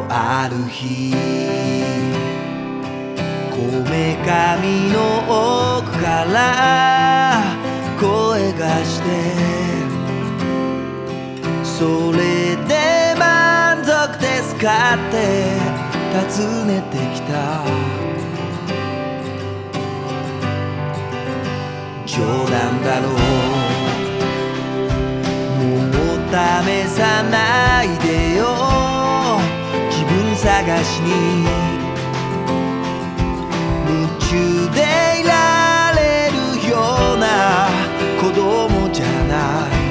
ある日こめかみの奥から声がしてそれで満足ですかって尋ねてきた冗談だろうもう試さないでよ自分探しに夢中でいられるような子供じゃない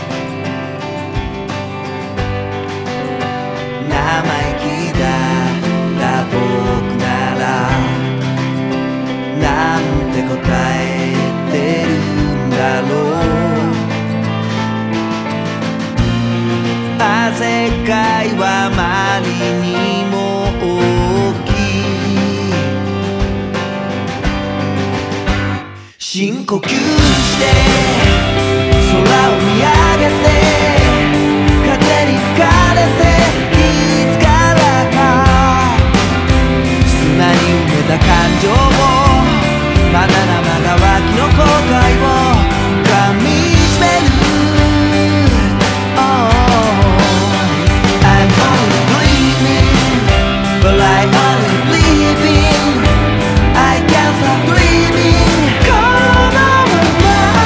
生意気だ僕ならなんて答えてるんだろう世界はあまりにも大きい深呼吸して空を見上げて風に吹かれていつからか砂に埋めた感情をまだ生乾きの後悔を噛みしめるBut I only believe in I can't stop dreaming このま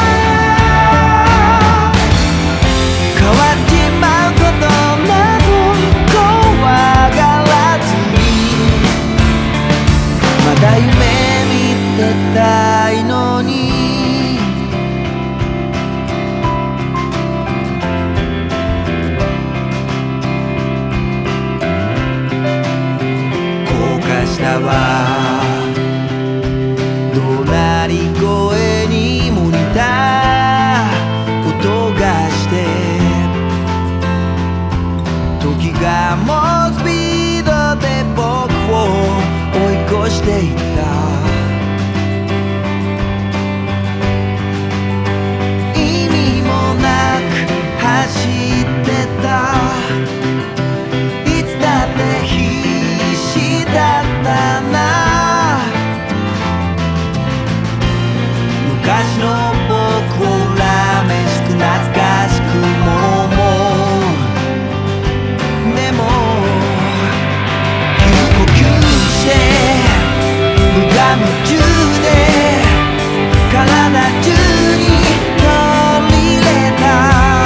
ま変わっちまうことなど怖がらずにまだ夢見てたいのに明日は怒鳴り声にも似た音がして時がもうスピードで僕を追い越していった意味もなく走ってたいつだって必死だったな昔の僕をらめしく懐かしくもでも呼吸して無我夢中で体中に取り入れた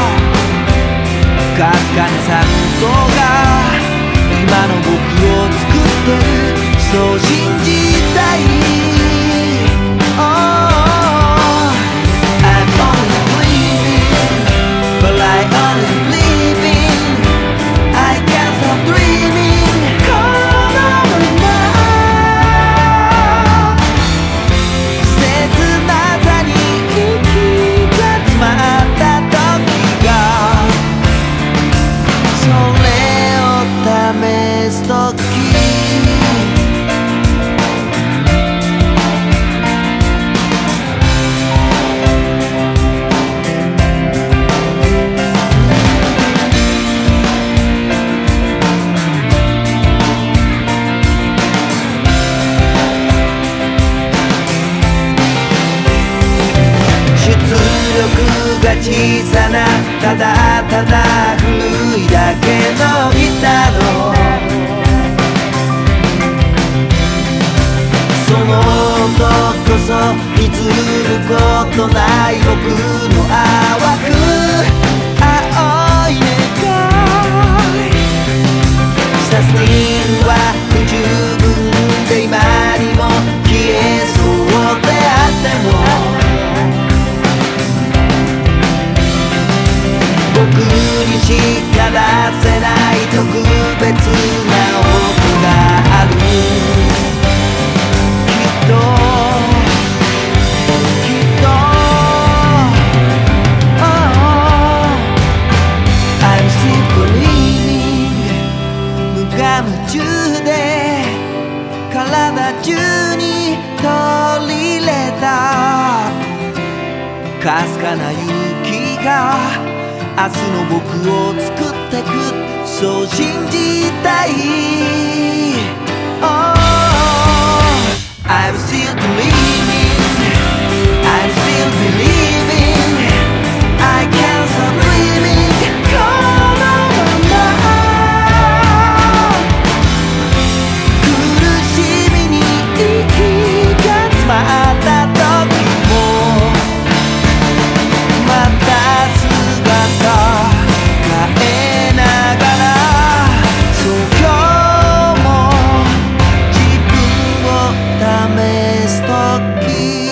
かすかな酸素が今の僕を作ってるそう信じたい、oh, I'm only dreaming But I only believe in I can't stop dreaming このまま切なさに息が詰まった時がそれを試す時小さなただただ古いだけのギターのその音こそ譲ることない僕の淡く青い願いしたスティールは不十分で今にも消えそうであっても僕にしか出せない特別な音があるきっとoh, I'm still believing 無我夢中で体中に取り入れたかすかな勇気が明日の僕を作ってくそう信じたい。 Oh, I'm still dreaming, I'm still believing, I can't stop dreaming このまま苦しみに息が詰まった時もまた姿変えながら、そう今日も自分を試す時